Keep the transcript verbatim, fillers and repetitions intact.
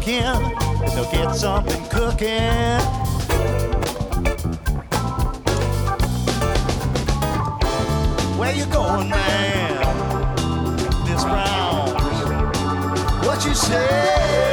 looking, they'll get something cooking. Where you going, man? Miss Brown, what you say?